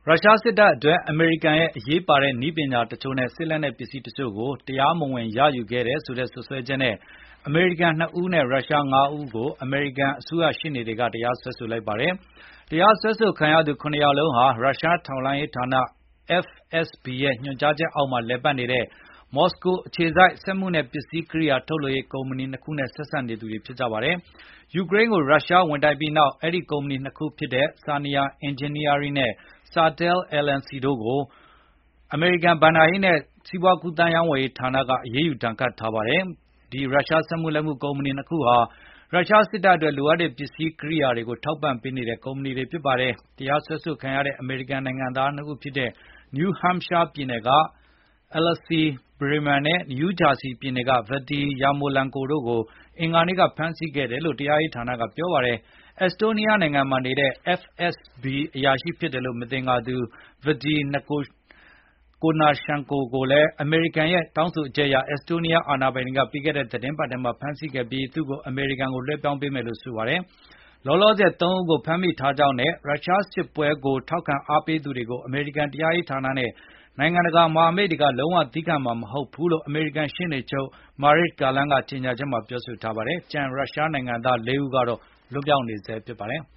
ရုရှားစစ်တပ်အတွက် အမေရိကန်ရဲ့ အရေးပါတဲ့နည်းပညာတချို့နဲ့ စစ်လက်နက်ပစ္စည်းတချို့ကို တရားမဝင်ရယူခဲ့တယ်ဆိုတဲ့ စွပ်စွဲချက်နဲ့ အမေရိကန် 2 ဦးနဲ့ ရုရှား 5 ဦးကို အမေရိကန်အစိုးရရှေ့နေတွေက တရားစွဲဆိုလိုက်ပါတယ်။ တရားစွဲဆိုခံရသူ ၇ ယောက်လုံးဟာ ရုရှားထောက်လှမ်းရေးဌာန FSB ရဲ့ ညွှန်ကြားချက်အောက်မှာ လည်ပတ်နေတဲ့ မော်စကိုအခြေစိုက် စက်မှုနဲ့ ပစ္စည်းကိရိယာ ထုတ်လုပ်ရေးကုမ္ပဏီ 2 ခုနဲ့ ဆက်စပ်နေသူတွေ ဖြစ်ကြပါတယ်။ ယူကရိန်းကို ရုရှားဝင်တိုက်ပြီးနောက် အဲဒီကုမ္ပဏီ 2 ခုဖြစ်တဲ့ Sania Engineering နဲ့ Sartell LLC တို့ကို အမေရိကန် ဘဏ္ဍာရေးနဲ့ ကူးသန်းရောင်းဝယ်ရေးဌာနက အရေးယူဒဏ်ခတ်ထားပါတယ်။ ဒီရုရှားစက်မှုလက်မှုကုမ္ပဏီ 2 ခုဟာ ရုရှားစစ်တပ်အတွက် လိုအပ်တဲ့ပစ္စည်းကိရိယာတွေကို ထောက်ပံ့ပေးနေတဲ့ ကုမ္ပဏီတွေဖြစ်ပါတယ်။ တရားစွဲဆိုခံရတဲ့ အမေရိကန်နိုင်ငံသား 2 ဦးဖြစ်တဲ့ New Hampshire ပြည်နယ်က Alexei Breiman နဲ့ New Jersey ပြည်နယ်က Vladdy Yarmolenko တို့ကို အင်္ဂါနေ့က ဖမ်းဆီးခဲ့တယ်လို့ တရားရေးဌာနက ပြောပါတယ်။ Estonia နိုင်ငံမှာနေတဲ့ FSB အရာရှိဖြစ်တယ်လို့ မသင်္ကာသူ Vaddy Konashenkov ကိုလည်း အမေရိကန်ရဲ့ တောင်းဆိုချက်အရ Estonia အာဏာပိုင်တွေက ပြီးခဲ့တဲ့ သီတင်းပတ်ထဲမှာ ဖမ်းဆီးခဲ့ပြီး သူ့ကို အမေရိကန်ကို လွှဲပြောင်းပေးမယ်လို့ ဆိုပါတယ်။ လောလောဆယ် 3 ဦးကို ဖမ်းမိထားကြောင်းနဲ့ ရုရှားစစ်ပွဲကို ထောက်ခံအားပေးသူတွေကို အမေရိကန် တရားရေးဌာနနဲ့ နိုင်ငံတကာ မဟာမိတ်တွေက လုံးဝသည်းခံမှာ မဟုတ်ဘူးလို့ အမေရိကန် ရှေ့နေချုပ် Merrick Garland ကကြေညာချက်မှာ ပြောဆိုထားပါတယ်။ ကျန်ရုရှားနိုင်ငံသား 4 ဦးကတော့ လွတ်မြောက်နေဆဲ ဖြစ်ပါတယ်။